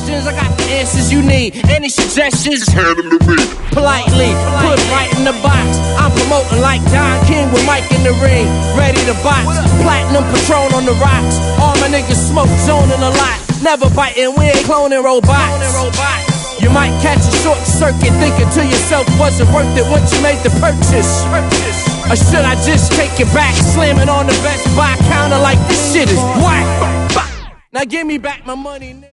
questions, I got the answers you need. Any suggestions, Just hand them to me. politely put it right in the box. I'm promoting like Don King with Mike in the ring, ready to box. Platinum Patron on the rocks. All my niggas smoke zoning a lot. Never biting, we ain't cloning robots. You might catch a short circuit thinking to yourself, was it worth it once you made the purchase? Or should I just take it back, slamming on the Best Buy counter like this shit is whack? Now give me back my money.